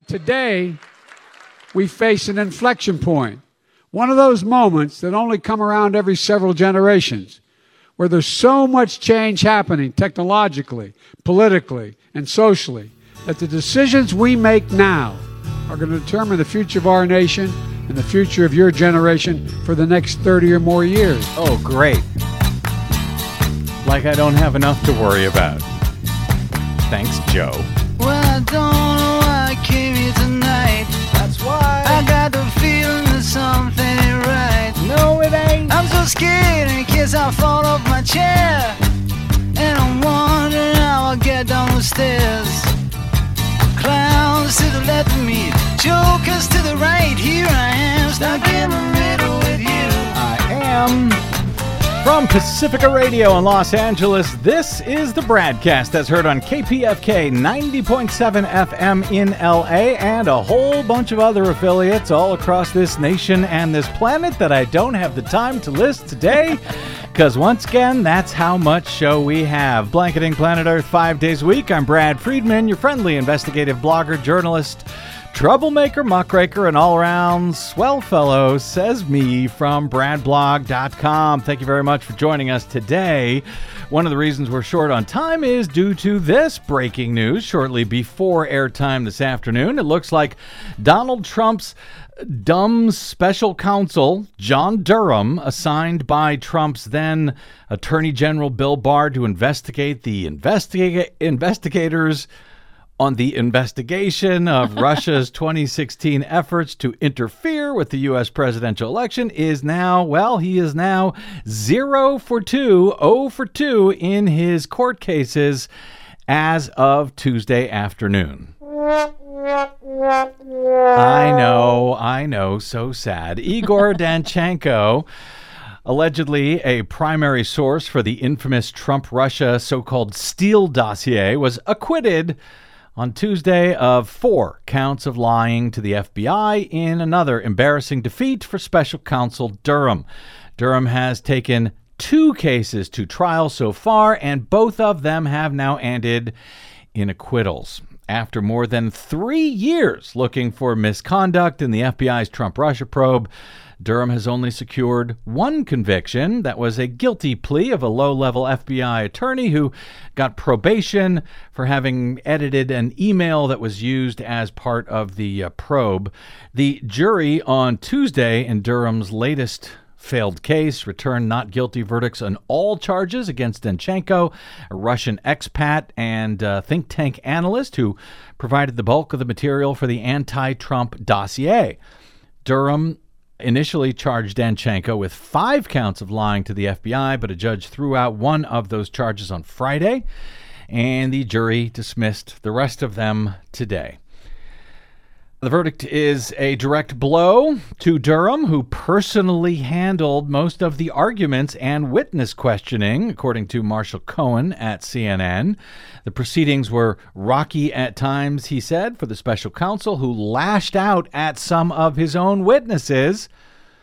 Today, we face an inflection point. One of those moments that only come around every several generations, where there's so much change happening technologically, politically, and socially, that the decisions we make now are going to determine the future of our nation and the future of your generation for the next 30 or more years. Oh, great. Like I don't have enough to worry about. Thanks, Joe. Well, I don't know why I came here tonight. That's why I got the feeling that something ain't right. No, it ain't. I'm so scared in case I fall off my chair, and I'm wondering how I'll get down the stairs. Clowns to the left of me, jokers to the right. Here I am, stuck in the middle with you. I am. From Pacifica Radio in Los Angeles, this is the Bradcast that's heard on KPFK 90.7 FM in LA and a whole bunch of other affiliates all across this nation and this planet that I don't have the time to list today, because once again, that's how much show we have. Blanketing Planet Earth 5 days a week, I'm Brad Friedman, your friendly investigative blogger, journalist, troublemaker, muckraker, and all-around swell fellow, says me from bradblog.com. Thank you very much for joining us today. One of the reasons we're short on time is due to this breaking news shortly before airtime this afternoon. It looks like Donald Trump's dumb special counsel, John Durham, assigned by Trump's then Attorney General Bill Barr to investigate the investigators on the investigation of Russia's 2016 efforts to interfere with the U.S. presidential election is now, well, he is now 0 for 2 in his court cases as of Tuesday afternoon. I know, so sad. Igor Danchenko, allegedly a primary source for the infamous Trump-Russia so-called Steele dossier, was acquitted on Tuesday of 4 counts of lying to the FBI in another embarrassing defeat for special counsel Durham. Durham has taken 2 cases to trial so far, and both of them have now ended in acquittals. After more than 3 years looking for misconduct in the FBI's Trump-Russia probe, Durham has only secured 1 conviction. That was a guilty plea of a low-level FBI attorney who got probation for having edited an email that was used as part of the probe. The jury on Tuesday in Durham's latest failed case returned not guilty verdicts on all charges against Danchenko, a Russian expat and think tank analyst who provided the bulk of the material for the anti-Trump dossier. Durham initially charged Danchenko with 5 counts of lying to the FBI, but a judge threw out one of those charges on Friday, and the jury dismissed the rest of them today. The verdict is a direct blow to Durham, who personally handled most of the arguments and witness questioning, according to Marshall Cohen at CNN. The proceedings were rocky at times, he said, for the special counsel, who lashed out at some of his own witnesses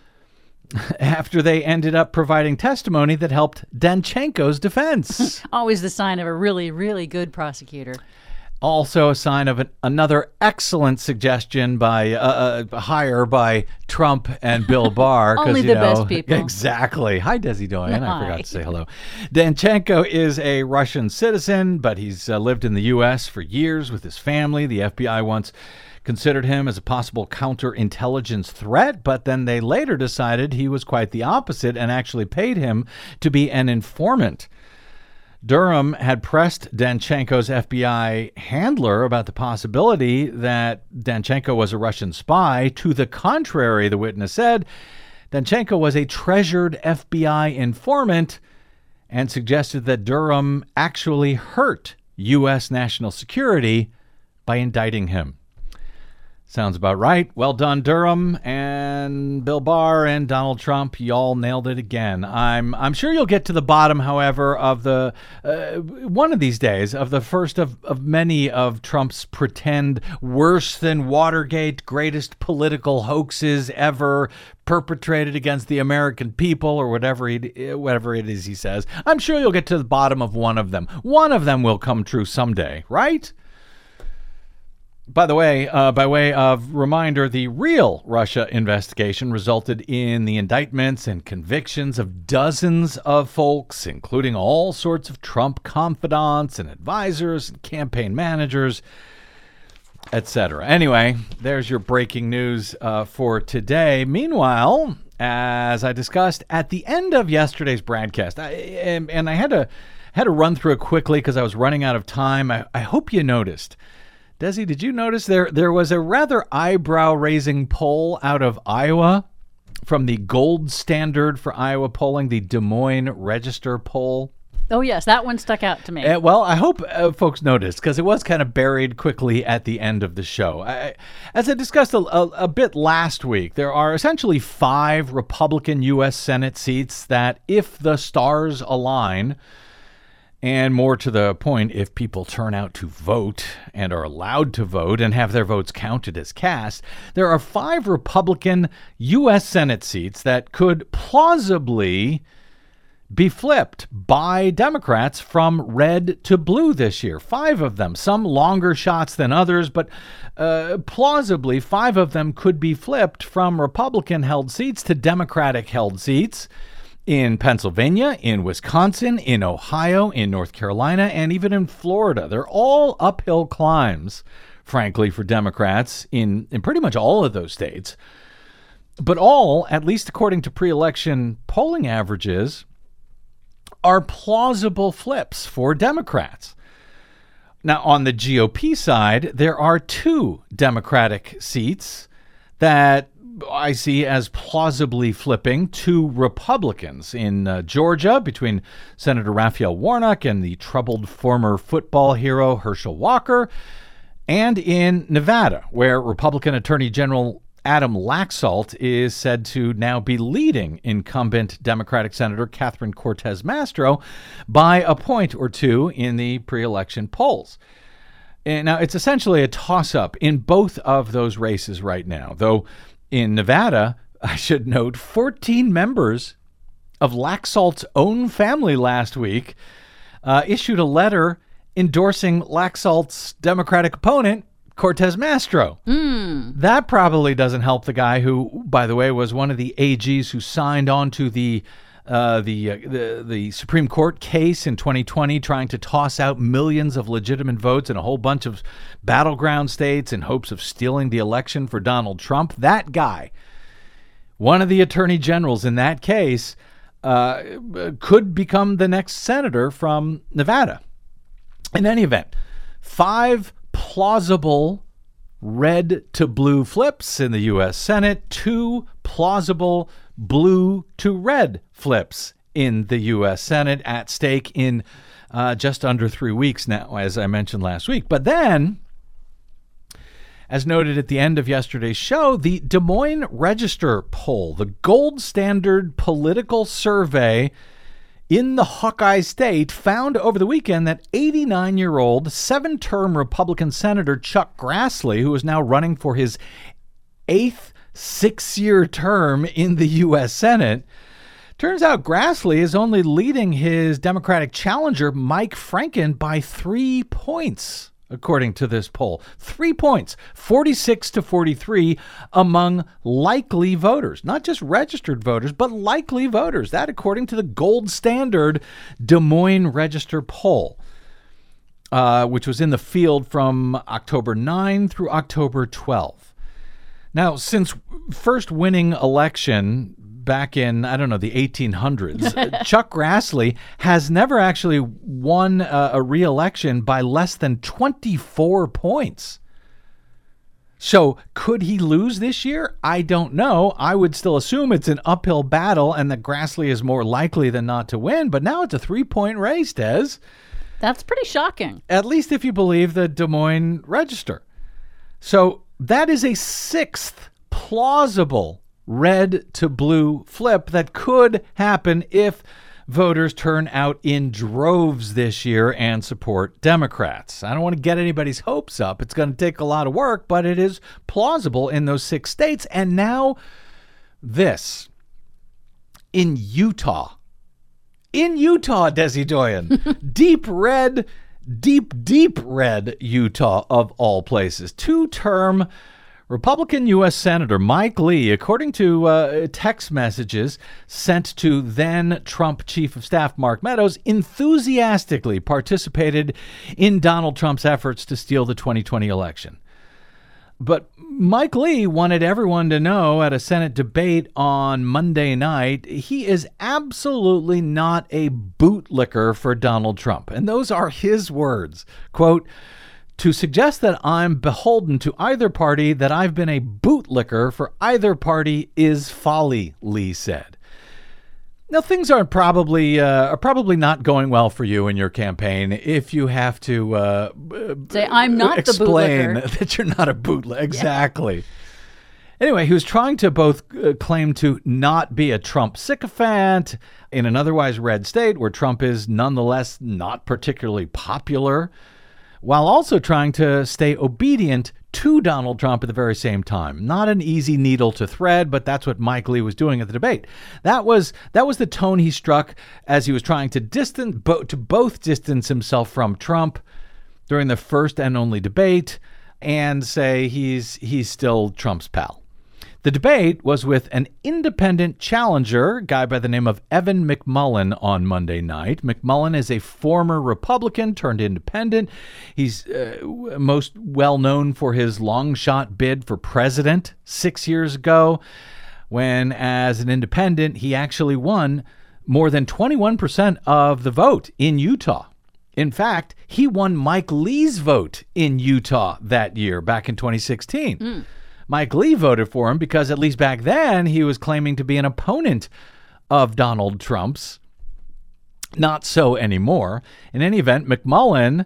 after they ended up providing testimony that helped Danchenko's defense. Always the sign of a really, really good prosecutor. Also a sign of another excellent suggestion by hire by Trump and Bill Barr. Only the best people. Exactly. Hi, Desi Doyen. Hi. I forgot to say hello. Danchenko is a Russian citizen, but he's lived in the U.S. for years with his family. The FBI once considered him as a possible counterintelligence threat, but then they later decided he was quite the opposite and actually paid him to be an informant. Durham had pressed Danchenko's FBI handler about the possibility that Danchenko was a Russian spy. To the contrary, the witness said, Danchenko was a treasured FBI informant and suggested that Durham actually hurt U.S. national security by indicting him. Sounds about right. Well done, Durham and Bill Barr and Donald Trump. Y'all nailed it again. I'm sure you'll get to the bottom, however, of the one of these days of the first of many of Trump's pretend worse than Watergate greatest political hoaxes ever perpetrated against the American people, or whatever it is he says. I'm sure you'll get to the bottom of one of them. One of them will come true someday, right? By the way, by way of reminder, the real Russia investigation resulted in the indictments and convictions of dozens of folks, including all sorts of Trump confidants and advisors and campaign managers, etc. Anyway, there's your breaking news for today. Meanwhile, as I discussed at the end of yesterday's broadcast, I had to run through it quickly because I was running out of time. I hope you noticed. Desi, did you notice there was a rather eyebrow-raising poll out of Iowa from the gold standard for Iowa polling, the Des Moines Register poll? Oh, yes, that one stuck out to me. Well, I hope folks noticed because it was kind of buried quickly at the end of the show. As I discussed a bit last week, there are essentially 5 Republican U.S. Senate seats that, if the stars align, and more to the point, if people turn out to vote and are allowed to vote and have their votes counted as cast, there are 5 Republican U.S. Senate seats that could plausibly be flipped by Democrats from red to blue this year. 5 of them, some longer shots than others, but plausibly 5 of them could be flipped from Republican-held seats to Democratic-held seats. In Pennsylvania, in Wisconsin, in Ohio, in North Carolina, and even in Florida. They're all uphill climbs, frankly, for Democrats in pretty much all of those states. But all, at least according to pre-election polling averages, are plausible flips for Democrats. Now, on the GOP side, there are 2 Democratic seats that I see as plausibly flipping to Republicans in Georgia between Senator Raphael Warnock and the troubled former football hero Herschel Walker, and in Nevada, where Republican Attorney General Adam Laxalt is said to now be leading incumbent Democratic Senator Catherine Cortez Masto by a point or 2 in the pre-election polls. And now, it's essentially a toss-up in both of those races right now, though in Nevada, I should note, 14 members of Laxalt's own family last week issued a letter endorsing Laxalt's Democratic opponent, Cortez Masto. That probably doesn't help the guy who, by the way, was one of the AGs who signed on to the Supreme Court case in 2020, trying to toss out millions of legitimate votes in a whole bunch of battleground states in hopes of stealing the election for Donald Trump. That guy, one of the attorney generals in that case, could become the next senator from Nevada. In any event, 5 plausible red to blue flips in the U.S. Senate, 2 plausible blue to red flips in the U.S. Senate at stake in just under 3 weeks now, as I mentioned last week. But then, as noted at the end of yesterday's show, the Des Moines Register poll, the gold standard political survey in the Hawkeye State, found over the weekend that 89-year-old 7-term Republican Senator Chuck Grassley, who is now running for his 8th 6-year term in the U.S. Senate, turns out Grassley is only leading his Democratic challenger, Mike Franken, by 3 points, according to this poll. 3 points, 46 to 43 among likely voters, not just registered voters, but likely voters. That according to the gold standard Des Moines Register poll, which was in the field from October 9 through October 12. Now, since first winning election back in, the 1800s, Chuck Grassley has never actually won a re-election by less than 24 points. So could he lose this year? I don't know. I would still assume it's an uphill battle and that Grassley is more likely than not to win. But now it's a 3-point race, Des. That's pretty shocking. At least if you believe the Des Moines Register. So that is a 6th plausible red to blue flip that could happen if voters turn out in droves this year and support Democrats. I don't want to get anybody's hopes up. It's going to take a lot of work, but it is plausible in those 6 states. And now this. In Utah, Desi Doyen, deep red deep red Utah of all places. Two-term Republican U.S. Senator Mike Lee, according to text messages sent to then Trump Chief of Staff Mark Meadows, enthusiastically participated in Donald Trump's efforts to steal the 2020 election. But Mike Lee wanted everyone to know at a Senate debate on Monday night, he is absolutely not a bootlicker for Donald Trump. And those are his words. Quote, "To suggest that I'm beholden to either party, that I've been a bootlicker for either party is folly," Lee said. Now, things are probably not going well for you in your campaign if you have to say, I'm not explain the bootlicker. that you're not a bootlicker. Exactly. Anyway, he was trying to both claim to not be a Trump sycophant in an otherwise red state where Trump is nonetheless not particularly popular, while also trying to stay obedient to Donald Trump at the very same time. Not an easy needle to thread, but that's what Mike Lee was doing at the debate. That was the tone he struck as he was trying to both distance himself from Trump during the first and only debate and say he's still Trump's pal. The debate was with an independent challenger, a guy by the name of Evan McMullin, on Monday night. McMullin is a former Republican turned independent. He's most well known for his long shot bid for president 6 years ago, when as an independent, he actually won more than 21% of the vote in Utah. In fact, he won Mike Lee's vote in Utah that year, back in 2016. Mike Lee voted for him because at least back then he was claiming to be an opponent of Donald Trump's. Not so anymore. In any event, McMullin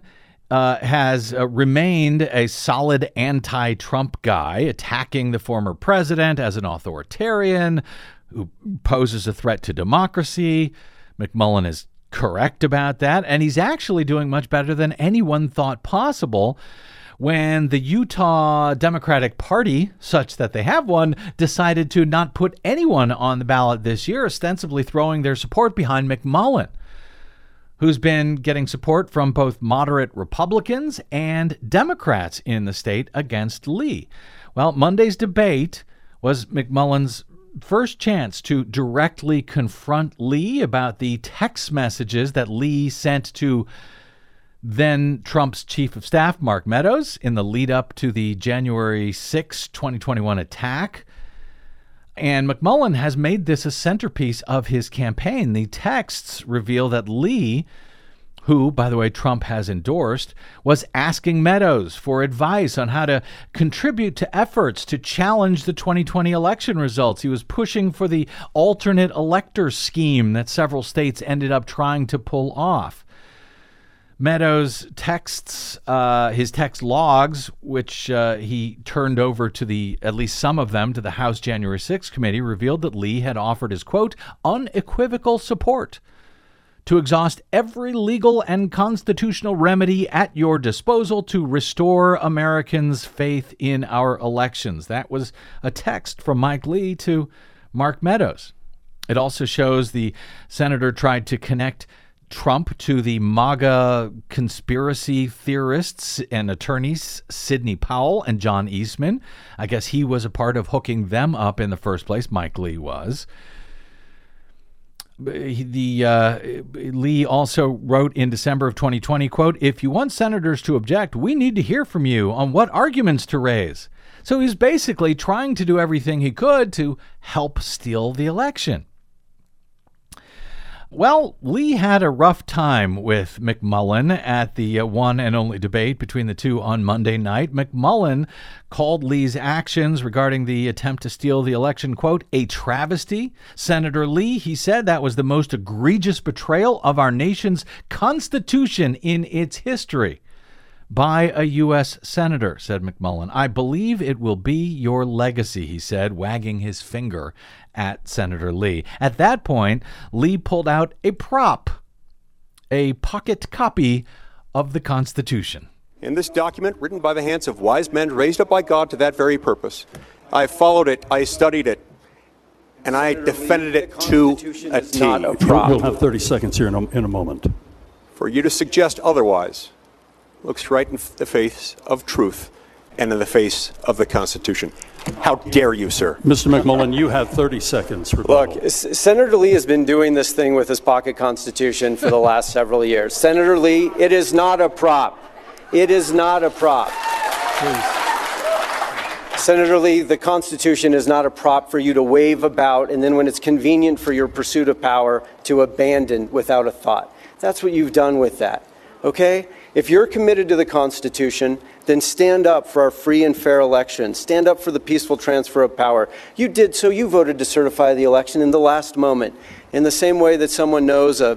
has remained a solid anti-Trump guy, attacking the former president as an authoritarian who poses a threat to democracy. McMullin is correct about that, and he's actually doing much better than anyone thought possible when the Utah Democratic Party, such that they have one, decided to not put anyone on the ballot this year, ostensibly throwing their support behind McMullin, who's been getting support from both moderate Republicans and Democrats in the state against Lee. Well, Monday's debate was McMullin's first chance to directly confront Lee about the text messages that Lee sent to then Trump's chief of staff, Mark Meadows, in the lead up to the January 6, 2021 attack. And McMullin has made this a centerpiece of his campaign. The texts reveal that Lee, who, by the way, Trump has endorsed, was asking Meadows for advice on how to contribute to efforts to challenge the 2020 election results. He was pushing for the alternate elector scheme that several states ended up trying to pull off. Meadows' texts, his text logs, which he turned over to at least some of them, to the House January 6th committee, revealed that Lee had offered his, quote, unequivocal support to exhaust every legal and constitutional remedy at your disposal to restore Americans' faith in our elections. That was a text from Mike Lee to Mark Meadows. It also shows the senator tried to connect Trump to the MAGA conspiracy theorists and attorneys Sidney Powell and John Eastman. I guess he was a part of hooking them up in the first place. Mike Lee was. Lee also wrote in December of 2020, quote, "If you want senators to object, we need to hear from you on what arguments to raise." So he's basically trying to do everything he could to help steal the election. Well, Lee had a rough time with McMullin at the one and only debate between the two on Monday night. McMullin called Lee's actions regarding the attempt to steal the election, quote, a travesty. Senator Lee, he said, that was the most egregious betrayal of our nation's Constitution in its history by a U.S. senator, said McMullin. I believe it will be your legacy, he said, wagging his finger at Senator Lee. At that point, Lee pulled out a prop, a pocket copy of the Constitution. In this document, written by the hands of wise men raised up by God to that very purpose, I followed it, I studied it, and I defended it to a T. We'll have 30 seconds here in a moment. For you to suggest otherwise looks right in the face of truth and in the face of the Constitution. How dare you, sir? Mr. McMullen, you have 30 seconds. Rebuttal. Look, Senator Lee has been doing this thing with his pocket constitution for the last several years. Senator Lee, it is not a prop. It is not a prop. Please. Senator Lee, the Constitution is not a prop for you to wave about and then when it's convenient for your pursuit of power to abandon without a thought. That's what you've done with that, okay? If you're committed to the Constitution, then stand up for our free and fair election. Stand up for the peaceful transfer of power. You did so. You voted to certify the election in the last moment. In the same way that someone knows a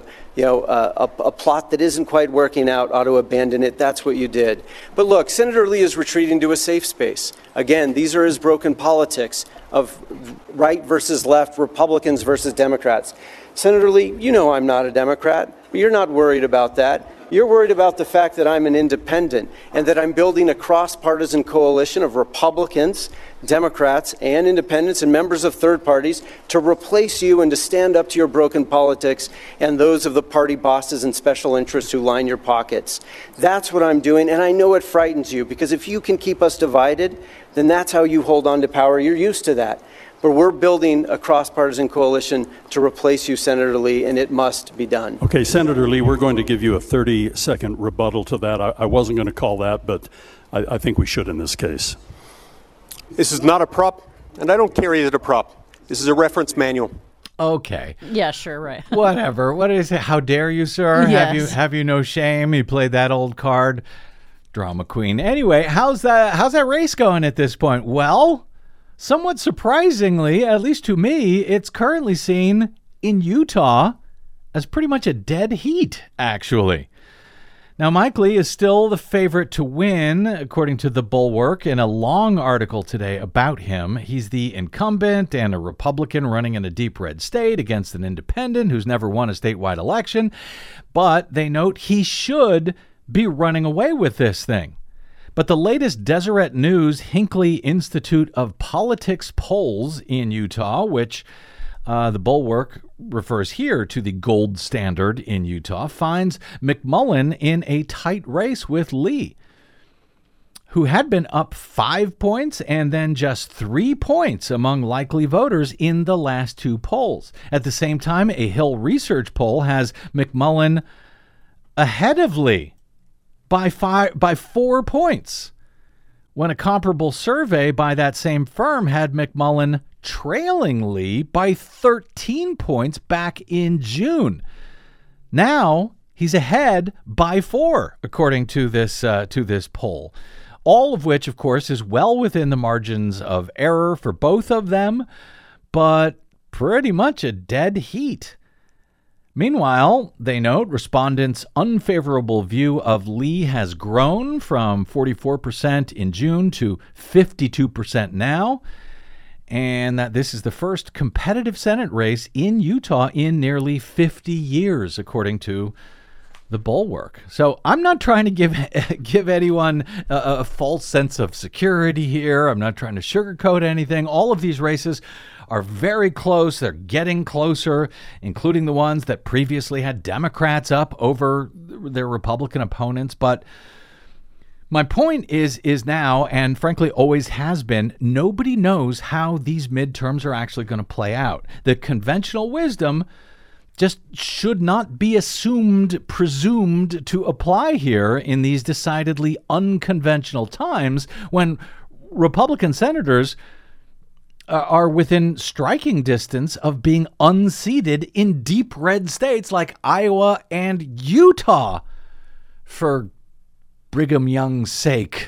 plot that isn't quite working out ought to abandon it, that's what you did. But look, Senator Lee is retreating to a safe space. Again, these are his broken politics of right versus left, Republicans versus Democrats. Senator Lee, you know I'm not a Democrat. You're not worried about that. You're worried about the fact that I'm an independent and that I'm building a cross-partisan coalition of Republicans, Democrats, and independents and members of third parties to replace you and to stand up to your broken politics and those of the party bosses and special interests who line your pockets. That's what I'm doing, and I know it frightens you because if you can keep us divided, then that's how you hold on to power. You're used to that. But we're building a cross-partisan coalition to replace you, Senator Lee, and it must be done. Okay, Senator Lee, we're going to give you a 30-second rebuttal to that. I wasn't going to call that, but I think we should in this case. This is not a prop, and I don't carry it as a prop. This is a reference manual. Okay. Yeah, sure, right. Whatever. What is it? How dare you, sir? Yes. Have you no shame? You played that old card. Drama queen. Anyway, how's that race going at this point? Well, somewhat surprisingly, at least to me, it's currently seen in Utah as pretty much a dead heat, actually. Now, Mike Lee is still the favorite to win, according to The Bulwark, in a long article today about him. He's the incumbent and a Republican running in a deep red state against an independent who's never won a statewide election. But they note he should be running away with this thing. But the latest Deseret News Hinckley Institute of Politics polls in Utah, which the Bulwark refers here to the gold standard in Utah, finds McMullen in a tight race with Lee, who had been up 5 points and then just 3 points among likely voters in the last two polls. At the same time, a Hill Research poll has McMullen ahead of Lee by 4 points, when a comparable survey by that same firm had McMullen trailing Lee by 13 points back in June. Now he's ahead by 4, according to this poll. All of which, of course, is well within the margins of error for both of them, but pretty much a dead heat. Meanwhile, they note respondents' unfavorable view of Lee has grown from 44% in June to 52% now, and that this is the first competitive Senate race in Utah in nearly 50 years, according to the Bulwark. So I'm not trying to give anyone a false sense of security here. I'm not trying to sugarcoat anything. All of these races are very close. They're getting closer, including the ones that previously had Democrats up over their Republican opponents. But my point is now, and frankly always has been, nobody knows how these midterms are actually going to play out. The conventional wisdom just should not be presumed to apply here in these decidedly unconventional times when Republican senators are within striking distance of being unseated in deep red states like Iowa and Utah, for Brigham Young's sake.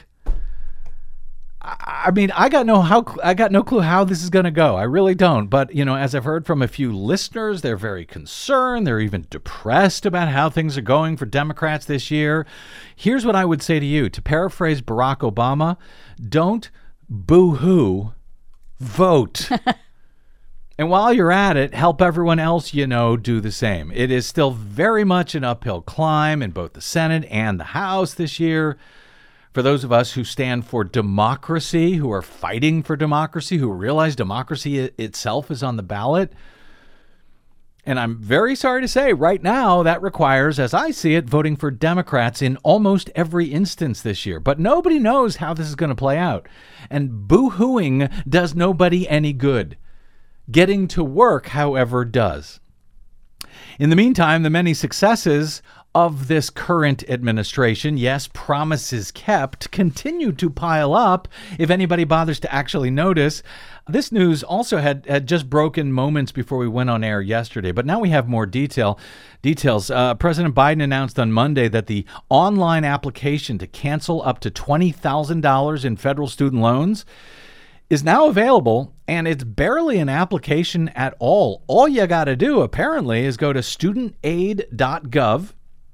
I mean, I got no clue how this is going to go. I really don't. But, as I've heard from a few listeners, they're very concerned. They're even depressed about how things are going for Democrats this year. Here's what I would say to you. To paraphrase Barack Obama, don't boo-hoo, vote. And while you're at it, help everyone else do the same. It is still very much an uphill climb in both the Senate and the House this year. For those of us who stand for democracy, who are fighting for democracy, who realize democracy itself is on the ballot. And I'm very sorry to say right now that requires, as I see it, voting for Democrats in almost every instance this year. But nobody knows how this is going to play out. And boo-hooing does nobody any good. Getting to work, however, does. In the meantime, the many successes of this current administration, yes, promises kept, continue to pile up if anybody bothers to actually notice. This news also had just broken moments before we went on air yesterday, but now we have more details. President Biden announced on Monday that the online application to cancel up to $20,000 in federal student loans is now available, and it's barely an application at all. All you got to do, apparently, is go to studentaid.gov.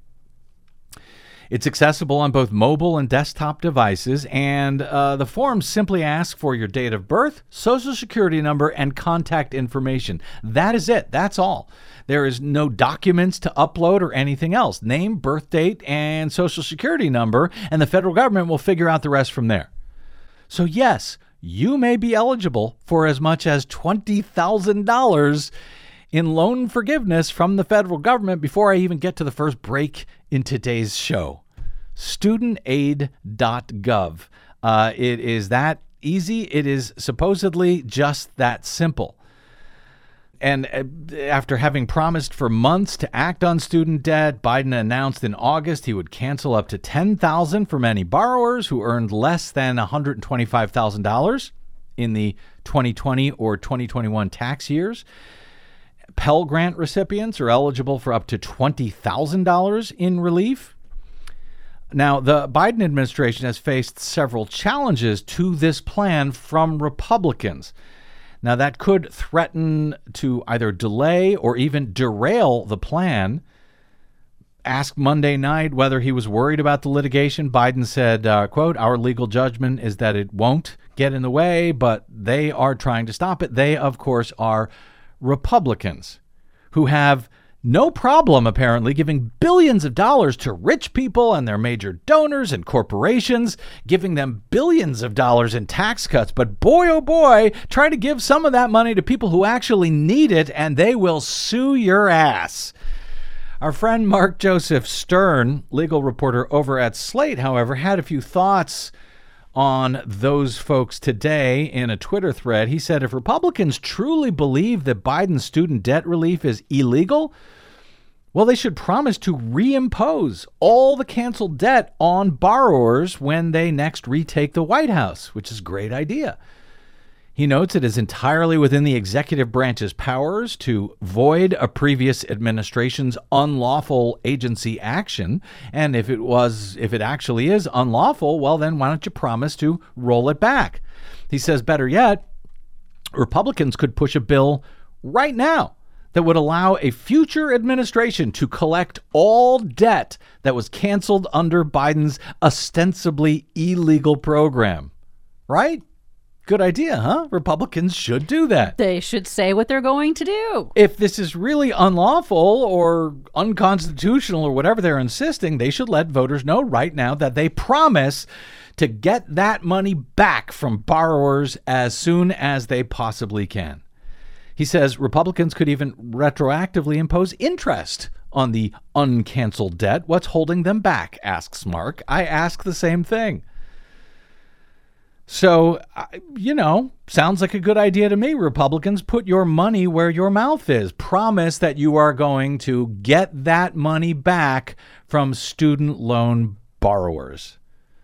It's accessible on both mobile and desktop devices, and the forms simply ask for your date of birth, social security number, and contact information. That is it. That's all. There is no documents to upload or anything else. Name, birth date, and social security number, and the federal government will figure out the rest from there. So yes, you may be eligible for as much as $20,000 in loan forgiveness from the federal government before I even get to the first break in today's show. Studentaid.gov. It is that easy. It is supposedly just that simple. And after having promised for months to act on student debt, Biden announced in August he would cancel up to $10,000 for many borrowers who earned less than $125,000 in the 2020 or 2021 tax years. Pell Grant recipients are eligible for up to $20,000 in relief. Now, the Biden administration has faced several challenges to this plan from Republicans. Now, that could threaten to either delay or even derail the plan. Asked Monday night whether he was worried about the litigation, Biden said, quote, "Our legal judgment is that it won't get in the way, but they are trying to stop it." They, of course, are Republicans who have no problem, apparently, giving billions of dollars to rich people and their major donors and corporations, giving them billions of dollars in tax cuts. But boy, oh boy, try to give some of that money to people who actually need it, and they will sue your ass. Our friend Mark Joseph Stern, legal reporter over at Slate, however, had a few thoughts on those folks today in a Twitter thread. He said, if Republicans truly believe that Biden's student debt relief is illegal, well, they should promise to reimpose all the canceled debt on borrowers when they next retake the White House, which is a great idea. He notes it is entirely within the executive branch's powers to void a previous administration's unlawful agency action. And if it actually is unlawful, well, then why don't you promise to roll it back? He says, better yet, Republicans could push a bill right now that would allow a future administration to collect all debt that was canceled under Biden's ostensibly illegal program. Right? Good idea, huh? Republicans should do that. They should say what they're going to do. If this is really unlawful or unconstitutional or whatever they're insisting, they should let voters know right now that they promise to get that money back from borrowers as soon as they possibly can. He says Republicans could even retroactively impose interest on the uncanceled debt. What's holding them back, asks Mark. I ask the same thing. So, sounds like a good idea to me. Republicans, put your money where your mouth is. Promise that you are going to get that money back from student loan borrowers.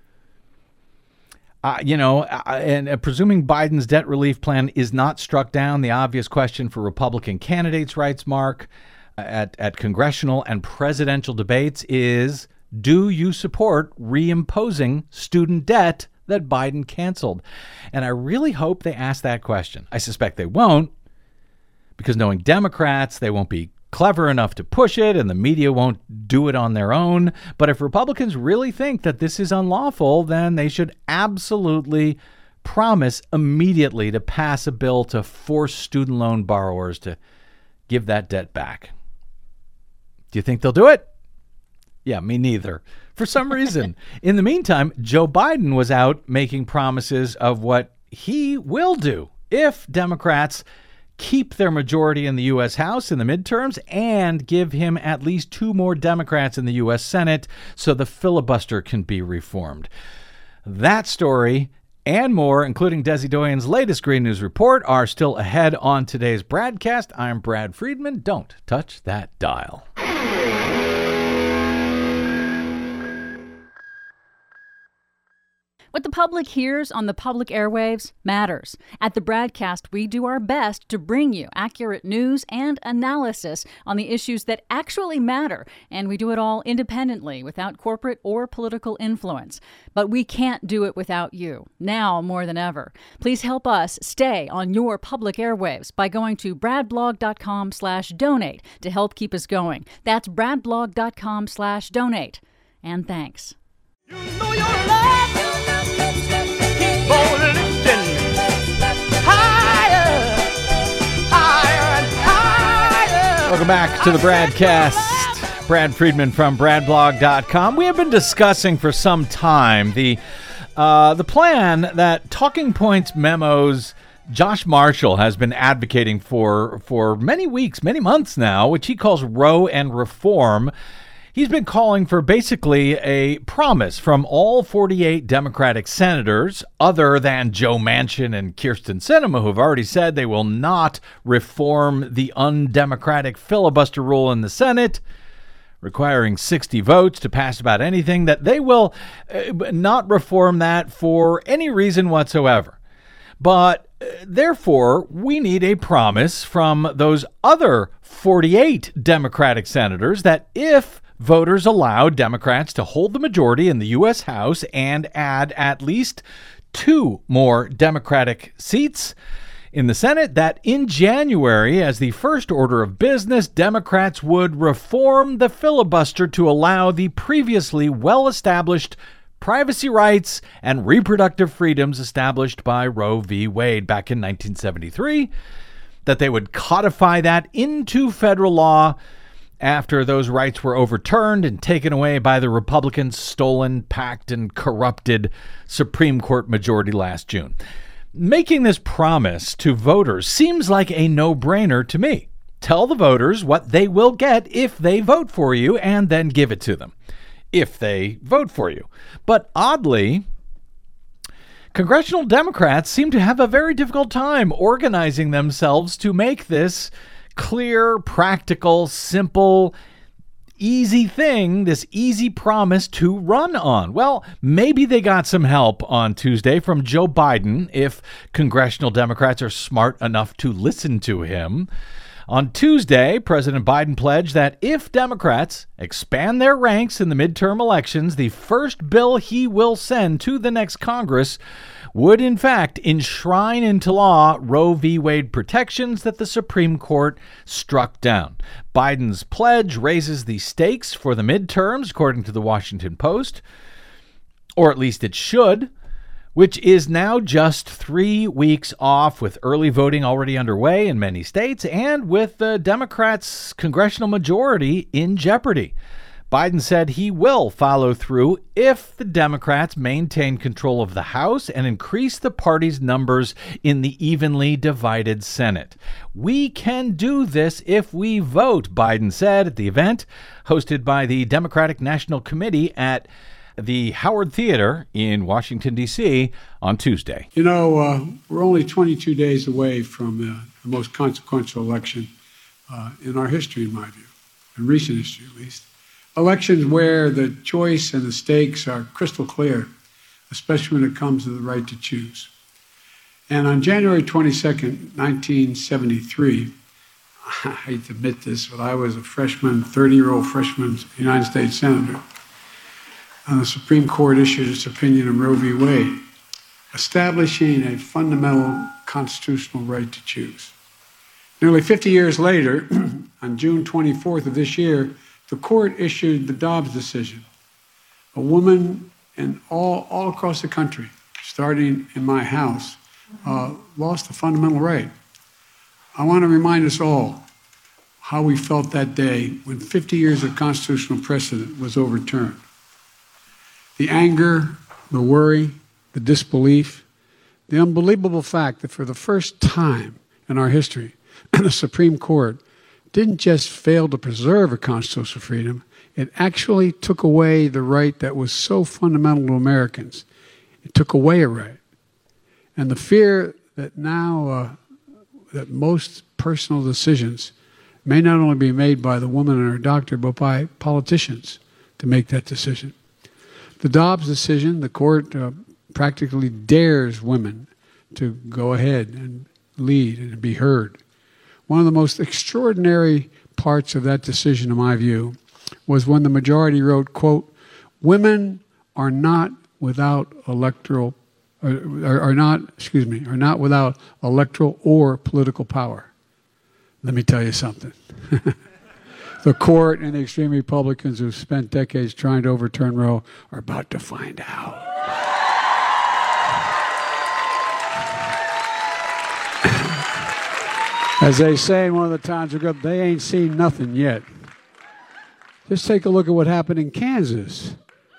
And presuming Biden's debt relief plan is not struck down, the obvious question for Republican candidates, writes Mark, at congressional and presidential debates is, do you support reimposing student debt that Biden canceled? And I really hope they ask that question. I suspect they won't, because knowing Democrats, they won't be clever enough to push it, and the media won't do it on their own. But if Republicans really think that this is unlawful, then they should absolutely promise immediately to pass a bill to force student loan borrowers to give that debt back. Do you think they'll do it? Yeah, me neither. For some reason. In the meantime, Joe Biden was out making promises of what he will do if Democrats keep their majority in the U.S. House in the midterms and give him at least 2 more Democrats in the U.S. Senate so the filibuster can be reformed. That story and more, including Desi Doyen's latest Green News report, are still ahead on today's Bradcast. I'm Brad Friedman. Don't touch that dial. What the public hears on the public airwaves matters. At the Bradcast, we do our best to bring you accurate news and analysis on the issues that actually matter, and we do it all independently, without corporate or political influence. But we can't do it without you, now more than ever. Please help us stay on your public airwaves by going to bradblog.com/donate to help keep us going. That's bradblog.com/donate. And thanks. You know your love keep on lifting higher, higher and higher. Welcome back to the Bradcast. Brad Friedman from bradblog.com. We have been discussing for some time the plan that Talking Points Memos Josh Marshall has been advocating for many weeks, many months now, which he calls Roe and Reform. He's been calling for basically a promise from all 48 Democratic senators, other than Joe Manchin and Kyrsten Sinema, who have already said they will not reform the undemocratic filibuster rule in the Senate, requiring 60 votes to pass about anything, that they will not reform that for any reason whatsoever. But therefore, we need a promise from those other 48 Democratic senators that if voters allow Democrats to hold the majority in the U.S. House and add at least 2 more Democratic seats in the Senate, that in January, as the first order of business, Democrats would reform the filibuster to allow the previously well-established privacy rights and reproductive freedoms established by Roe v. Wade back in 1973, that they would codify that into federal law after those rights were overturned and taken away by the Republicans' stolen, packed, and corrupted Supreme Court majority last June. Making this promise to voters seems like a no-brainer to me. Tell the voters what they will get if they vote for you, and then give it to them if they vote for you. But oddly, congressional Democrats seem to have a very difficult time organizing themselves to make this clear, practical, simple, easy thing, this easy promise to run on. Well, maybe they got some help on Tuesday from Joe Biden, if congressional Democrats are smart enough to listen to him. On Tuesday, President Biden pledged that if Democrats expand their ranks in the midterm elections, the first bill he will send to the next Congress would in fact enshrine into law Roe v. Wade protections that the Supreme Court struck down. Biden's pledge raises the stakes for the midterms, according to the Washington Post, or at least it should, which is now just 3 weeks off, with early voting already underway in many states and with the Democrats' congressional majority in jeopardy. Biden said he will follow through if the Democrats maintain control of the House and increase the party's numbers in the evenly divided Senate. We can do this if we vote, Biden said at the event hosted by the Democratic National Committee at the Howard Theater in Washington, D.C. on Tuesday. You know, we're only 22 days away from the most consequential election in our history, in my view, in recent history at least. Elections where the choice and the stakes are crystal clear, especially when it comes to the right to choose. And on January 22nd, 1973, I hate to admit this, but I was a freshman, 30-year-old freshman United States Senator. And the Supreme Court issued its opinion on Roe v. Wade, establishing a fundamental constitutional right to choose. Nearly 50 years later, on June 24th of this year, the court issued the Dobbs decision. A woman and all across the country, starting in my house, lost a fundamental right. I want to remind us all how we felt that day when 50 years of constitutional precedent was overturned. The anger, the worry, the disbelief, the unbelievable fact that for the first time in our history, the Supreme Court didn't just fail to preserve a constitutional freedom, it actually took away the right that was so fundamental to Americans. It took away a right. And the fear that now that most personal decisions may not only be made by the woman and her doctor, but by politicians to make that decision. The Dobbs decision, the court practically dares women to go ahead and lead and be heard. One of the most extraordinary parts of that decision, in my view, was when the majority wrote, quote, "Women are not without electoral, are not without electoral or political power." Let me tell you something. The court and the extreme Republicans who've spent decades trying to overturn Roe are about to find out. As they say in one of the towns we grew up, they ain't seen nothing yet. Just take a look at what happened in Kansas.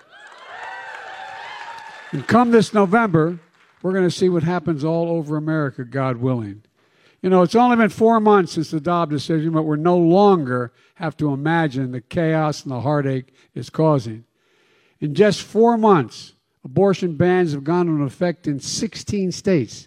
And come this November, we're going to see what happens all over America, God willing. You know, it's only been 4 months since the Dobbs decision, but we're no longer have to imagine the chaos and the heartache it's causing. In just 4 months, abortion bans have gone into effect in 16 states.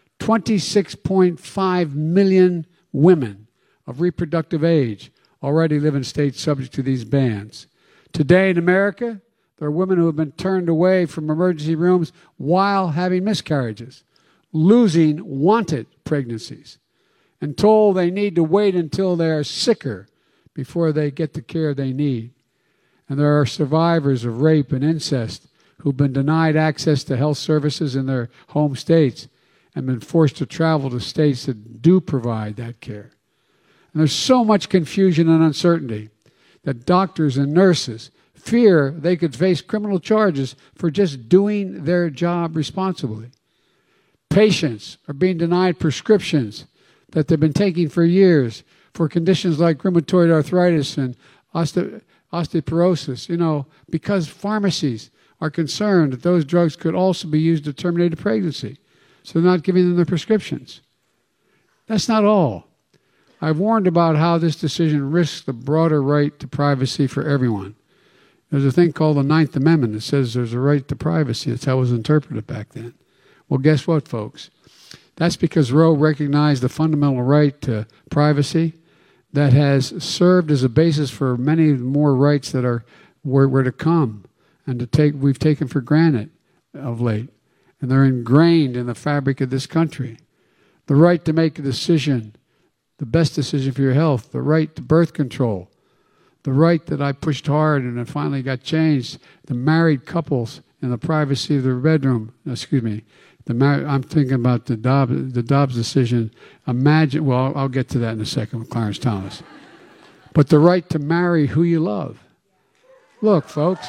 26.5 million women of reproductive age already live in states subject to these bans. Today in America, there are women who have been turned away from emergency rooms while having miscarriages, losing wanted pregnancies, and told they need to wait until they are sicker before they get the care they need. And there are survivors of rape and incest who've been denied access to health services in their home states and been forced to travel to states that do provide that care. And there's so much confusion and uncertainty that doctors and nurses fear they could face criminal charges for just doing their job responsibly. Patients are being denied prescriptions that they've been taking for years for conditions like rheumatoid arthritis and osteoporosis, because pharmacies are concerned that those drugs could also be used to terminate a pregnancy. So they're not giving them the prescriptions. That's not all. I've warned about how this decision risks the broader right to privacy for everyone. There's a thing called the Ninth Amendment that says there's a right to privacy. That's how it was interpreted back then. Well, guess what, folks? That's because Roe recognized the fundamental right to privacy that has served as a basis for many more rights that were to come and we've taken for granted of late. And they're ingrained in the fabric of this country. The right to make a decision, the best decision for your health, the right to birth control, the right that I pushed hard and it finally got changed, the married couples in the privacy of their bedroom, I'm thinking about the Dobbs decision. I'll get to that in a second with Clarence Thomas. But the right to marry who you love. Look, folks.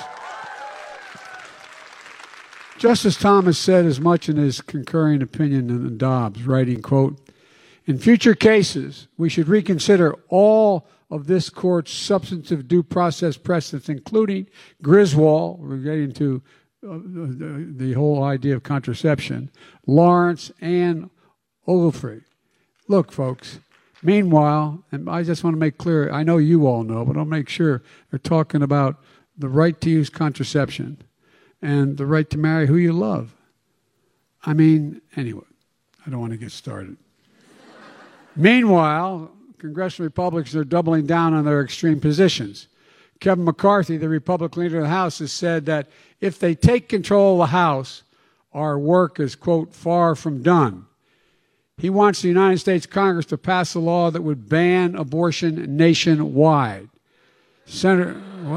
Justice Thomas said as much in his concurring opinion in Dobbs, writing, quote, "In future cases, we should reconsider all of this court's substantive due process precedents, including Griswold," we're getting to the whole idea of contraception, Lawrence, and Oglesby. Look, folks, meanwhile, and I just want to make clear, I know you all know, but I'll make sure they're talking about the right to use contraception and the right to marry who you love. Anyway, I don't want to get started. Meanwhile, congressional Republicans are doubling down on their extreme positions. Kevin McCarthy, the Republican leader of the House, has said that if they take control of the House, our work is, quote, far from done. He wants the United States Congress to pass a law that would ban abortion nationwide. Senator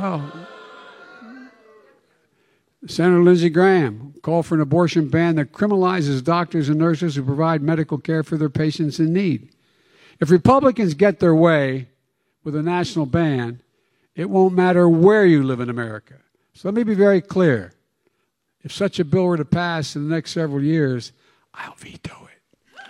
Lindsey Graham called for an abortion ban that criminalizes doctors and nurses who provide medical care for their patients in need. If Republicans get their way with a national ban, it won't matter where you live in America. So let me be very clear. If such a bill were to pass in the next several years, I'll veto it.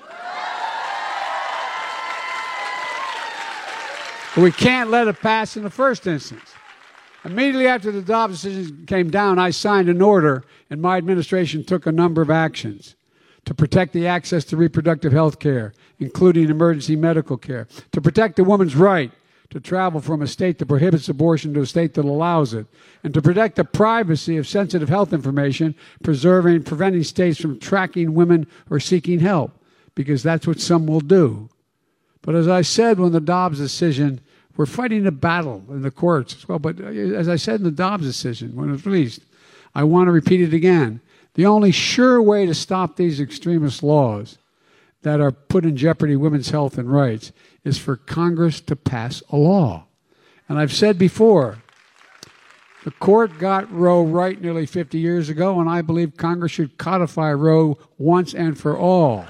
But we can't let it pass in the first instance. Immediately after the Dobbs decision came down, I signed an order, and my administration took a number of actions. to protect the access to reproductive health care, including emergency medical care, to protect the woman's right to travel from a state that prohibits abortion to a state that allows it, and to protect the privacy of sensitive health information, preventing states from tracking women who are seeking help, because that's what some will do. But as I said when the Dobbs decision, we're fighting a battle in the courts as well, but as I said in the Dobbs decision when it was released, I want to repeat it again. The only sure way to stop these extremist laws that are put in jeopardy women's health and rights is for Congress to pass a law. And I've said before, the court got Roe right nearly 50 years ago, and I believe Congress should codify Roe once and for all.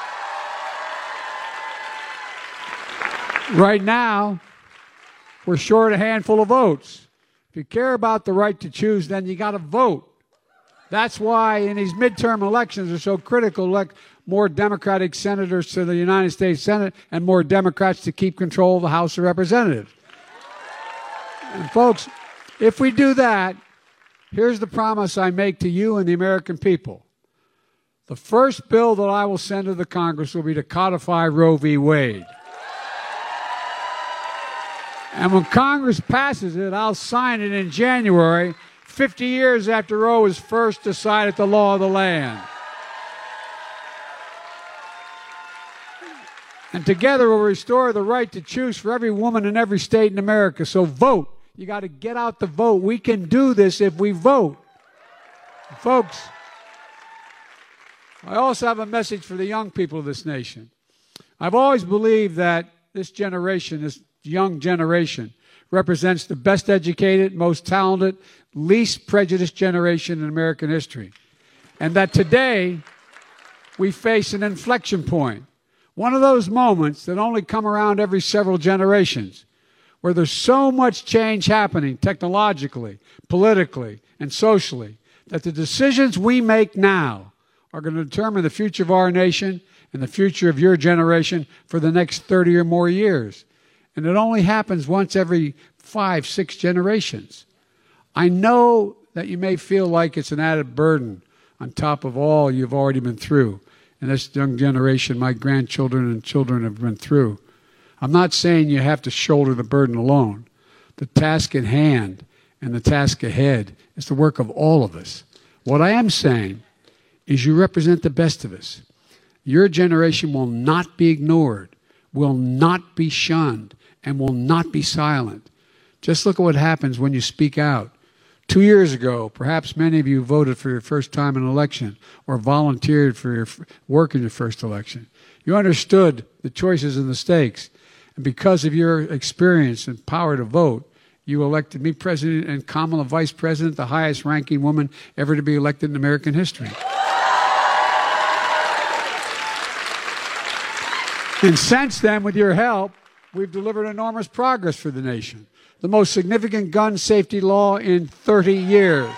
Right now, we're short a handful of votes. If you care about the right to choose, then you got to vote. That's why in these midterm elections are so critical, elect more Democratic senators to the United States Senate and more Democrats to keep control of the House of Representatives. And folks, if we do that, here's the promise I make to you and the American people. The first bill that I will send to the Congress will be to codify Roe v. Wade. And when Congress passes it, I'll sign it in January, 50 years after Roe was first decided the law of the land. And together we'll restore the right to choose for every woman in every state in America. So vote. You got to get out the vote. We can do this if we vote. Folks, I also have a message for the young people of this nation. I've always believed that this generation, this young generation, represents the best educated, most talented, least prejudiced generation in American history. And that today we face an inflection point. One of those moments that only come around every several generations, where there's so much change happening technologically, politically, and socially, that the decisions we make now are going to determine the future of our nation and the future of your generation for the next 30 or more years. And it only happens once every 5, 6 generations. I know that you may feel like it's an added burden on top of all you've already been through. And this young generation, my grandchildren and children have been through. I'm not saying you have to shoulder the burden alone. The task at hand and the task ahead is the work of all of us. What I am saying is you represent the best of us. Your generation will not be ignored, will not be shunned, and will not be silent. Just look at what happens when you speak out. 2 years ago, perhaps many of you voted for your first time in an election or volunteered for your work in your first election. You understood the choices and the stakes. And because of your experience and power to vote, you elected me president and Kamala vice president, the highest ranking woman ever to be elected in American history. And since then, with your help, we've delivered enormous progress for the nation. The most significant gun safety law in 30 years.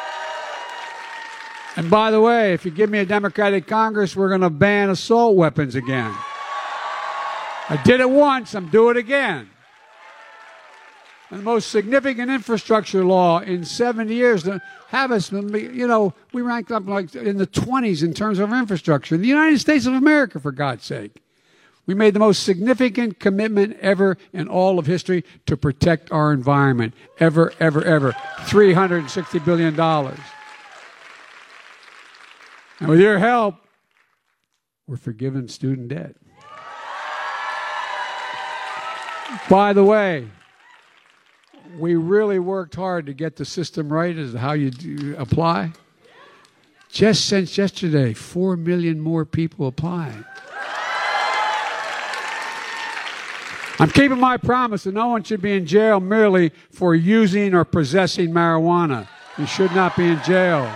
And by the way, if you give me a Democratic Congress, we're going to ban assault weapons again. I did it once, I'm doing it again. And the most significant infrastructure law in 70 years to have us, you know, we ranked up like in the 20s in terms of infrastructure. In the United States of America, for God's sake. We made the most significant commitment ever in all of history to protect our environment. Ever, ever, ever. $360 billion. And with your help, we're forgiving student debt. By the way, we really worked hard to get the system right as to how you apply. Just since yesterday, 4 million more people applied. I'm keeping my promise that no one should be in jail merely for using or possessing marijuana. You should not be in jail.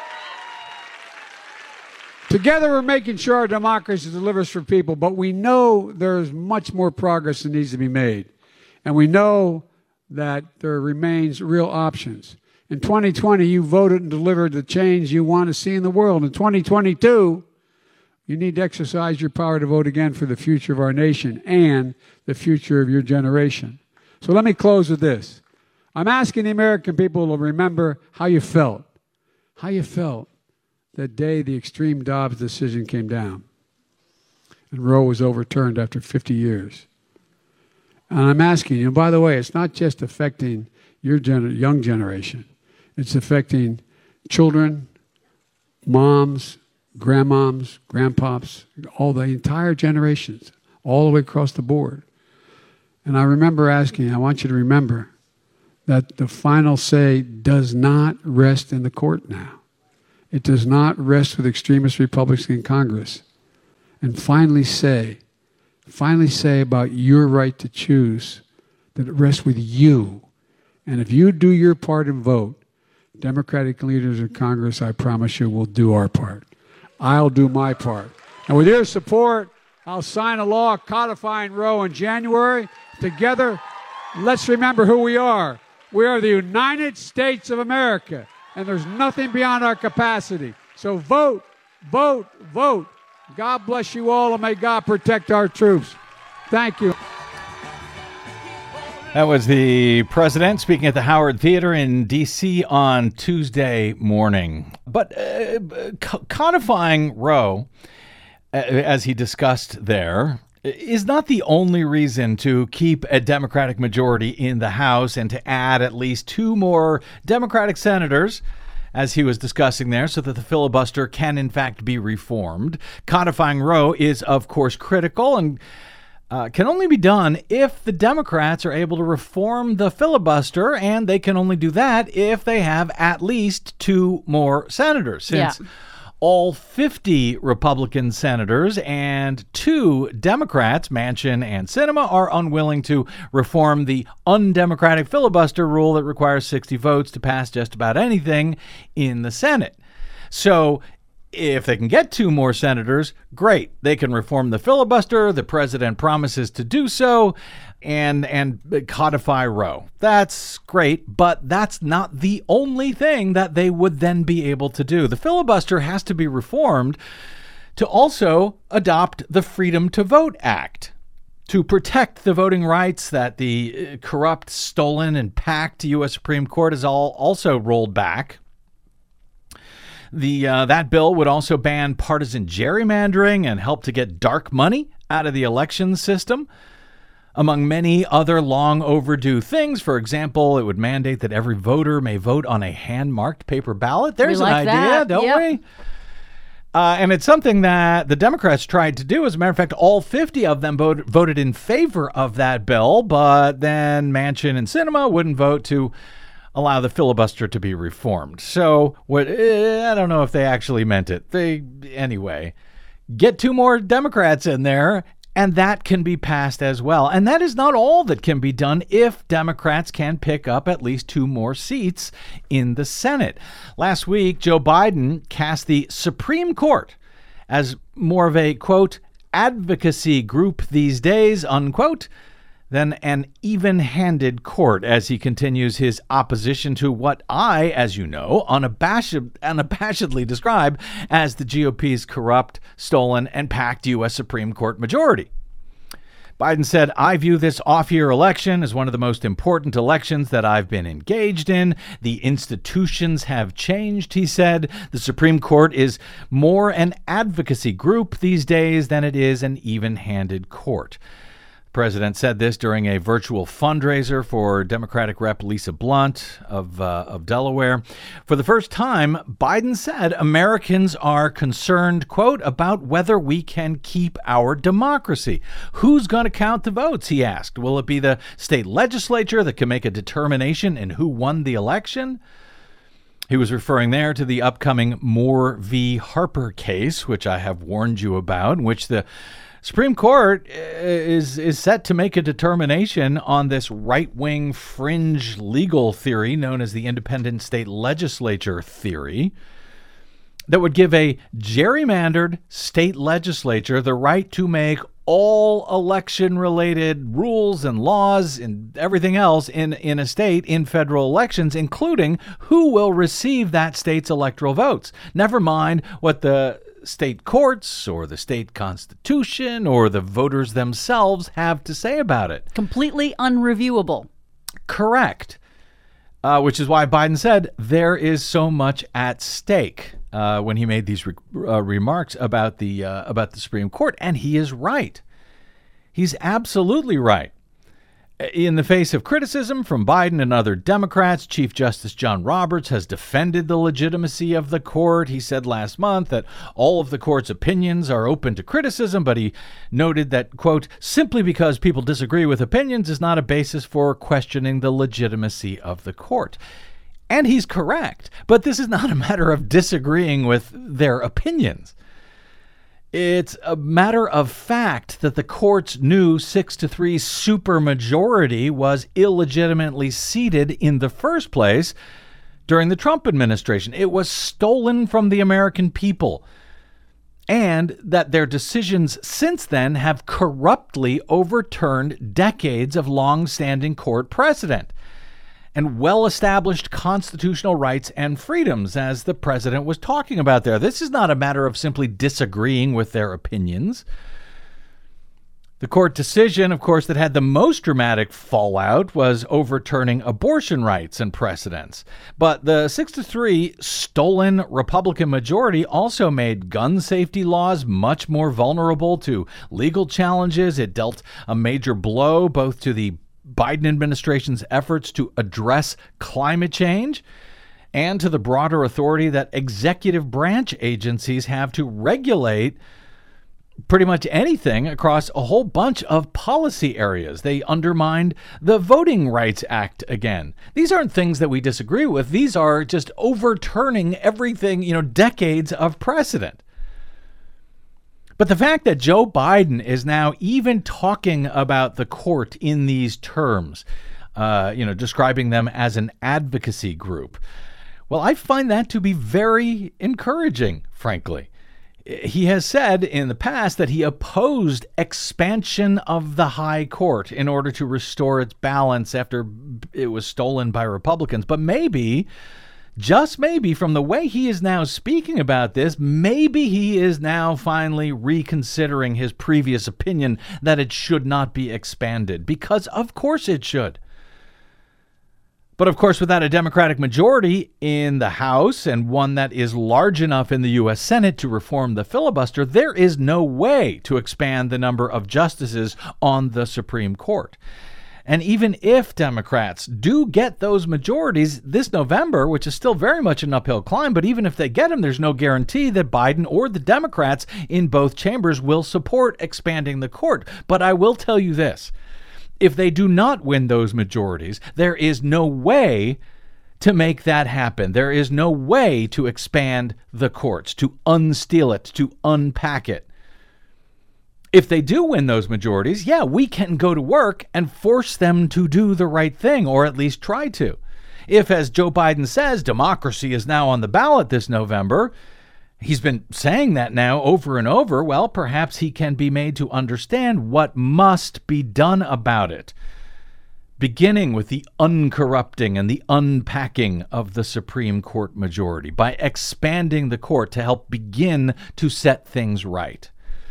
Together we're making sure our democracy delivers for people, but we know there's much more progress that needs to be made. And we know that there remains real options. In 2020, you voted and delivered the change you want to see in the world. In 2022, you need to exercise your power to vote again for the future of our nation and the future of your generation. So let me close with this. I'm asking the American people to remember how you felt the day the extreme Dobbs decision came down and Roe was overturned after 50 years. And I'm asking you, by the way, it's not just affecting your young generation. It's affecting children, moms, grandmoms, grandpops, all the entire generations, all the way across the board. And I remember asking, I want you to remember that the final say does not rest in the court now. It does not rest with extremist Republicans in Congress. And finally say about your right to choose that it rests with you. And if you do your part and vote, Democratic leaders in Congress, I promise you, will do our part. I'll do my part. And with your support, I'll sign a law codifying Roe in January. Together, let's remember who we are. We are the United States of America, and there's nothing beyond our capacity. So vote, vote, vote. God bless you all, and may God protect our troops. Thank you. That was the president speaking at the Howard Theater in D.C. on Tuesday morning. But codifying Roe, as he discussed there, is not the only reason to keep a Democratic majority in the House and to add at least 2 more Democratic senators, as he was discussing there, so that the filibuster can in fact be reformed. Codifying Roe is, of course, critical and can only be done if the Democrats are able to reform the filibuster, and they can only do that if they have at least 2 more senators, since all 50 Republican senators and 2 Democrats, Manchin and Sinema, are unwilling to reform the undemocratic filibuster rule that requires 60 votes to pass just about anything in the Senate. So if they can get 2 more senators, great. They can reform the filibuster. The president promises to do so and codify Roe. That's great, but that's not the only thing that they would then be able to do. The filibuster has to be reformed to also adopt the Freedom to Vote Act, to protect the voting rights that the corrupt, stolen, and packed U.S. Supreme Court has also rolled back. That bill would also ban partisan gerrymandering and help to get dark money out of the election system, among many other long overdue things. For example, it would mandate that every voter may vote on a hand-marked paper ballot. There's an idea, don't we? And it's something that the Democrats tried to do. As a matter of fact, all 50 of them voted in favor of that bill, but then Manchin and Sinema wouldn't vote to allow the filibuster to be reformed. So I don't know if they actually meant it. Anyway, get 2 more Democrats in there, and that can be passed as well. And that is not all that can be done if Democrats can pick up at least 2 more seats in the Senate. Last week, Joe Biden cast the Supreme Court as more of a, quote, advocacy group these days, unquote, than an even-handed court, as he continues his opposition to what I, as you know, unabashedly describe as the GOP's corrupt, stolen, and packed U.S. Supreme Court majority. Biden said, "I view this off-year election as one of the most important elections that I've been engaged in. The institutions have changed," he said. "The Supreme Court is more an advocacy group these days than it is an even-handed court." The president said this during a virtual fundraiser for Democratic Rep. Lisa Blunt of Delaware. For the first time, Biden said Americans are concerned, quote, about whether we can keep our democracy. Who's going to count the votes, he asked. Will it be the state legislature that can make a determination in who won the election? He was referring there to the upcoming Moore v. Harper case, which I have warned you about, in which the Supreme Court is set to make a determination on this right-wing fringe legal theory known as the independent state legislature theory that would give a gerrymandered state legislature the right to make all election-related rules and laws and everything else in a state in federal elections, including who will receive that state's electoral votes. Never mind what the state courts or the state constitution or the voters themselves have to say about it. Completely unreviewable. Correct. Which is why Biden said there is so much at stake. when he made these remarks about the Supreme Court, and he is right. He's absolutely right. In the face of criticism from Biden and other Democrats, Chief Justice John Roberts has defended the legitimacy of the court. He said last month that all of the court's opinions are open to criticism, but he noted that, quote, simply because people disagree with opinions is not a basis for questioning the legitimacy of the court. And he's correct, but this is not a matter of disagreeing with their opinions. It's a matter of fact that the court's new 6-3 supermajority was illegitimately seated in the first place during the Trump administration. It was stolen from the American people, and that their decisions since then have corruptly overturned decades of long-standing court precedent and well-established constitutional rights and freedoms, as the president was talking about there. This is not a matter of simply disagreeing with their opinions. The court decision, of course, that had the most dramatic fallout was overturning abortion rights and precedents. But the 6-3 stolen Republican majority also made gun safety laws much more vulnerable to legal challenges. It dealt a major blow both to the Biden administration's efforts to address climate change and to the broader authority that executive branch agencies have to regulate pretty much anything across a whole bunch of policy areas. They undermined the Voting Rights Act again. These aren't things that we disagree with. These are just overturning everything, decades of precedent. But the fact that Joe Biden is now even talking about the court in these terms, describing them as an advocacy group, well, I find that to be very encouraging, frankly. He has said in the past that he opposed expansion of the high court in order to restore its balance after it was stolen by Republicans. But maybe, just maybe, from the way he is now speaking about this, maybe he is now finally reconsidering his previous opinion that it should not be expanded, because of course it should. But of course, without a Democratic majority in the House and one that is large enough in the U.S. Senate to reform the filibuster, there is no way to expand the number of justices on the Supreme Court. And even if Democrats do get those majorities this November, which is still very much an uphill climb, but even if they get them, there's no guarantee that Biden or the Democrats in both chambers will support expanding the court. But I will tell you this. If they do not win those majorities, there is no way to make that happen. There is no way to expand the courts, to unsteal it, to unpack it. If they do win those majorities, we can go to work and force them to do the right thing, or at least try to. If, as Joe Biden says, democracy is now on the ballot this November, he's been saying that now over and over, well, perhaps he can be made to understand what must be done about it, beginning with the uncorrupting and the unpacking of the Supreme Court majority by expanding the court to help begin to set things right.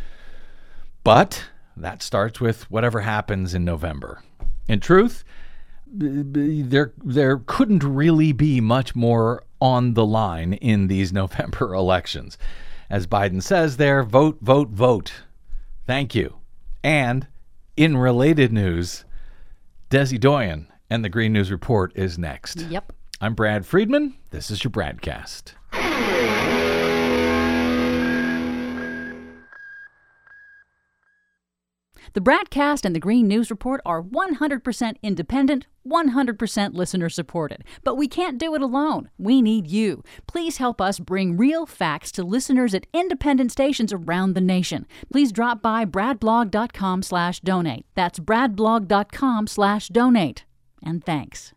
But that starts with whatever happens in November. In truth, there couldn't really be much more on the line in these November elections. As Biden says there, vote, vote, vote. Thank you. And in related news, Desi Doyen and the Green News Report is next. Yep. I'm Brad Friedman. This is your Bradcast. The Bradcast and the Green News Report are 100% independent, 100% listener-supported. But we can't do it alone. We need you. Please help us bring real facts to listeners at independent stations around the nation. Please drop by bradblog.com/donate. That's bradblog.com/donate. And thanks.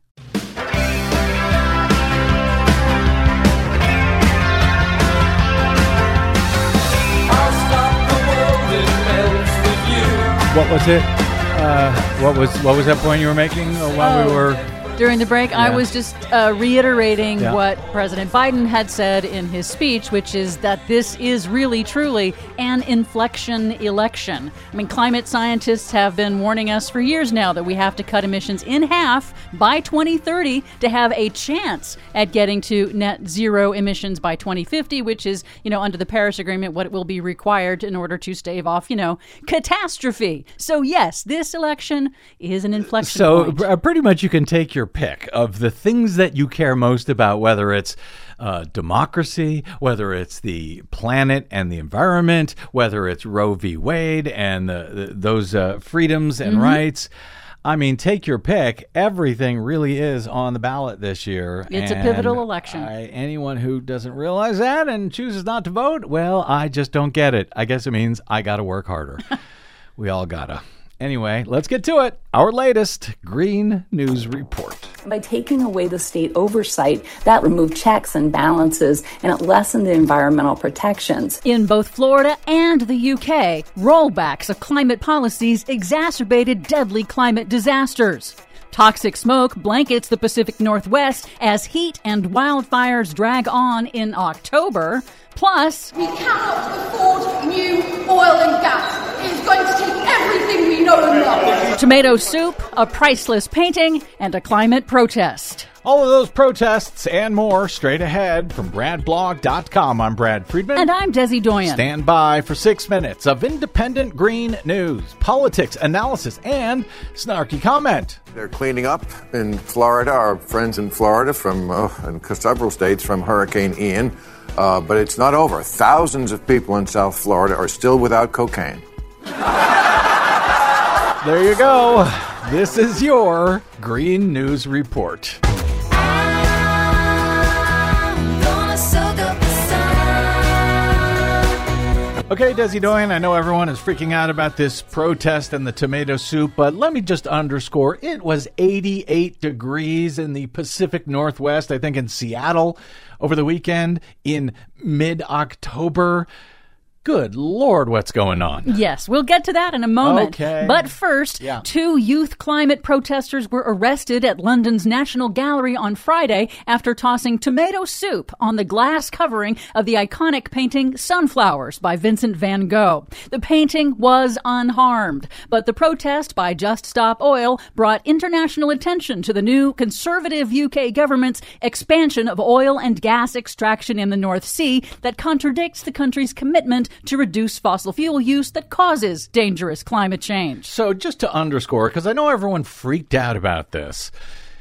What was it? What was that point you were making while we were During the break, I was just reiterating Yeah. what President Biden had said in his speech, which is that this is really, truly an inflection election. I mean, climate scientists have been warning us for years now that we have to cut emissions in half by 2030 to have a chance at getting to net zero emissions by 2050, which is, under the Paris Agreement, what will be required in order to stave off, catastrophe. So, yes, this election is an inflection point. So pretty much you can take your pick of the things that you care most about, whether it's democracy, whether it's the planet and the environment, whether it's Roe v. Wade and those freedoms and rights. I mean, take your pick. Everything really is on the ballot this year. It's a pivotal election. Anyone who doesn't realize that and chooses not to vote, well, I just don't get it. I guess it means I got to work harder. We all gotta. Anyway, let's get to it. Our latest Green News Report. By taking away the state oversight, that removed checks and balances, and it lessened the environmental protections. In both Florida and the UK, rollbacks of climate policies exacerbated deadly climate disasters. Toxic smoke blankets the Pacific Northwest as heat and wildfires drag on in October. Plus, we cannot afford new oil and gas. It is going to take everything we know and love. Tomato soup, a priceless painting, and a climate protest. All of those protests and more straight ahead from BradBlog.com. I'm Brad Friedman. And I'm Desi Doyen. Stand by for 6 minutes of independent green news, politics, analysis, and snarky comment. They're cleaning up in Florida, our friends in Florida from and several states from Hurricane Ian. But it's not over. Thousands of people in South Florida are still without cocaine. There you go. This is your Green News Report. Okay, Desi Doyen, I know everyone is freaking out about this protest and the tomato soup, but let me just underscore, it was 88 degrees in the Pacific Northwest, I think in Seattle over the weekend in mid-October. Good Lord, what's going on? Yes, we'll get to that in a moment. Okay. But first, 2 youth climate protesters were arrested at London's National Gallery on Friday after tossing tomato soup on the glass covering of the iconic painting Sunflowers by Vincent van Gogh. The painting was unharmed, but the protest by Just Stop Oil brought international attention to the new conservative UK government's expansion of oil and gas extraction in the North Sea that contradicts the country's commitment to reduce fossil fuel use that causes dangerous climate change. So just to underscore, because I know everyone freaked out about this,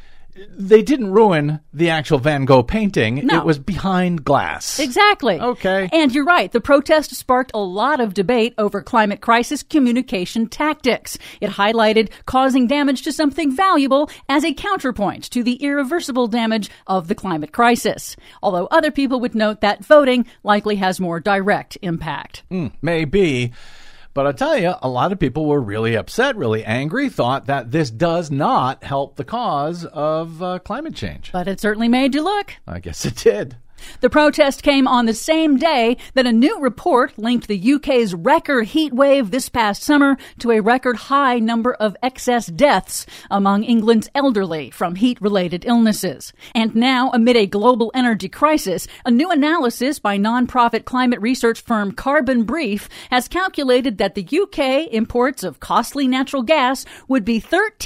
they didn't ruin the actual Van Gogh painting. No. It was behind glass. Exactly. Okay. And you're right. The protest sparked a lot of debate over climate crisis communication tactics. It highlighted causing damage to something valuable as a counterpoint to the irreversible damage of the climate crisis. Although other people would note that voting likely has more direct impact. Maybe. But I'll tell you, a lot of people were really upset, really angry, thought that this does not help the cause of climate change. But it certainly made you look. I guess it did. The protest came on the same day that a new report linked the UK's record heat wave this past summer to a record high number of excess deaths among England's elderly from heat-related illnesses. And now, amid a global energy crisis, a new analysis by nonprofit climate research firm Carbon Brief has calculated that the UK imports of costly natural gas would be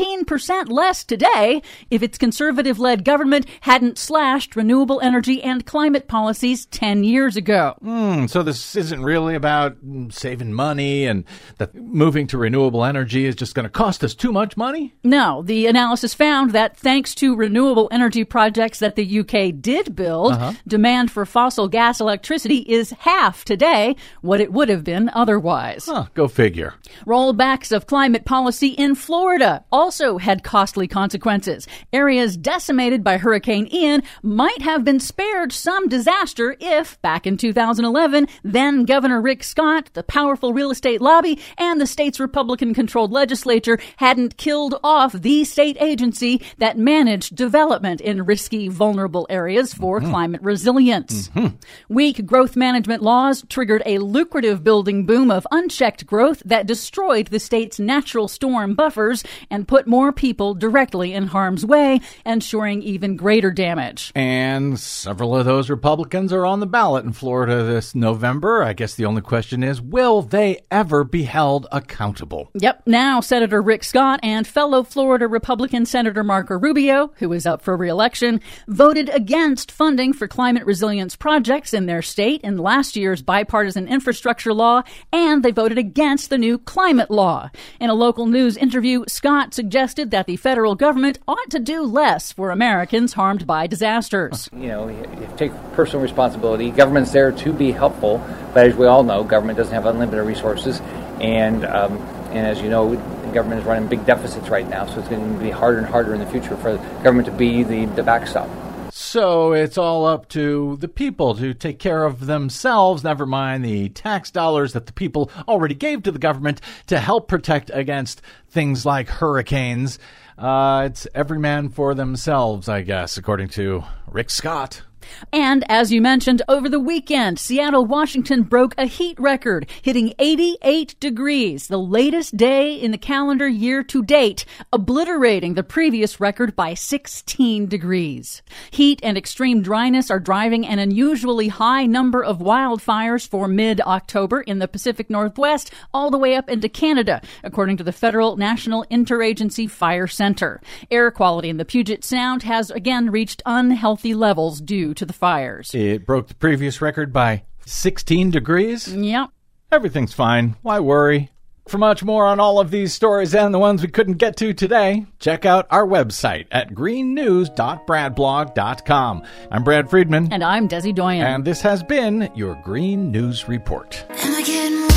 13% less today if its conservative-led government hadn't slashed renewable energy and climate policies 10 years ago. So this isn't really about saving money and that moving to renewable energy is just going to cost us too much money? No, the analysis found that thanks to renewable energy projects that the UK did build, demand for fossil gas electricity is half today what it would have been otherwise. Go figure. Rollbacks of climate policy in Florida also had costly consequences. Areas decimated by Hurricane Ian might have been spared some some disaster if, back in 2011, then Governor Rick Scott, the powerful real estate lobby, and the state's Republican-controlled legislature hadn't killed off the state agency that managed development in risky, vulnerable areas for climate resilience. Weak growth management laws triggered a lucrative building boom of unchecked growth that destroyed the state's natural storm buffers and put more people directly in harm's way, ensuring even greater damage. And several of those Republicans are on the ballot in Florida this November. I guess the only question is, will they ever be held accountable? Yep. Now, Senator Rick Scott and fellow Florida Republican Senator Marco Rubio, who is up for re-election, voted against funding for climate resilience projects in their state in last year's bipartisan infrastructure law, and they voted against the new climate law. In a local news interview, Scott suggested that the federal government ought to do less for Americans harmed by disasters. You take personal responsibility. Government's there to be helpful, but as we all know, government doesn't have unlimited resources, and as you know, the government is running big deficits right now, so it's going to be harder and harder in the future for the government to be the backstop. So it's all up to the people to take care of themselves, never mind the tax dollars that the people already gave to the government to help protect against things like hurricanes. It's every man for themselves, I guess, according to Rick Scott. And as you mentioned, over the weekend, Seattle, Washington broke a heat record, hitting 88 degrees, the latest day in the calendar year to date, obliterating the previous record by 16 degrees. Heat and extreme dryness are driving an unusually high number of wildfires for mid-October in the Pacific Northwest, all the way up into Canada, according to the Federal National Interagency Fire Center. Air quality in the Puget Sound has again reached unhealthy levels due to the fires. It broke the previous record by 16 degrees? Yep. Everything's fine. Why worry? For much more on all of these stories and the ones we couldn't get to today, check out our website at greennews.bradblog.com. I'm Brad Friedman. And I'm Desi Doyen. And this has been your Green News Report. Am I getting warmer?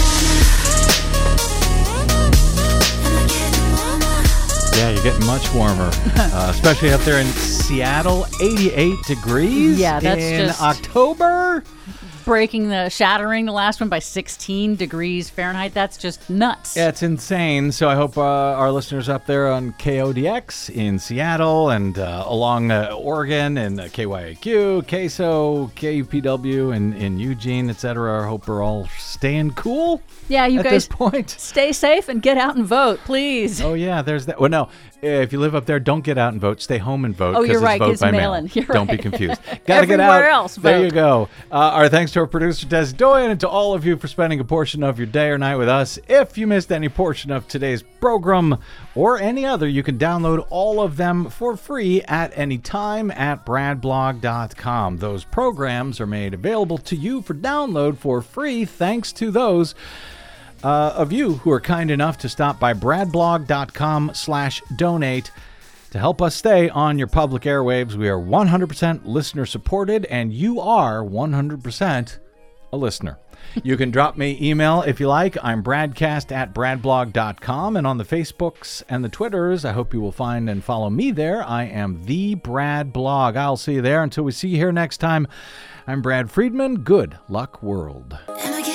Yeah, you're getting much warmer, especially up there in Seattle, 88 degrees in October. Shattering the last one by 16 degrees Fahrenheit. That's just nuts. Yeah, it's insane. So I hope our listeners up there on KODX in Seattle and along Oregon and KYAQ, KSO, KUPW in Eugene, etc. I hope we're all staying cool. Yeah, you at guys this point. Stay safe and get out and vote, please. Oh, yeah, there's that. Well, no, if you live up there, don't get out and vote. Stay home and vote. Oh, you're right. Vote by mail. You're don't right. be confused. Gotta get out. Else, there vote. you go. Our thanks to our producer, Des Doyen, and to all of you for spending a portion of your day or night with us. If you missed any portion of today's program or any other, you can download all of them for free at any time at bradblog.com. Those programs are made available to you for download for free thanks to those of you who are kind enough to stop by bradblog.com/donate to help us stay on your public airwaves. We are 100% listener supported, and you are 100% a listener. You can drop me email if you like. I'm bradcast@bradblog.com, and on the Facebooks and the Twitters, I hope you will find and follow me there. I am the Brad Blog. I'll see you there. Until we see you here next time, I'm Brad Friedman. Good luck, world.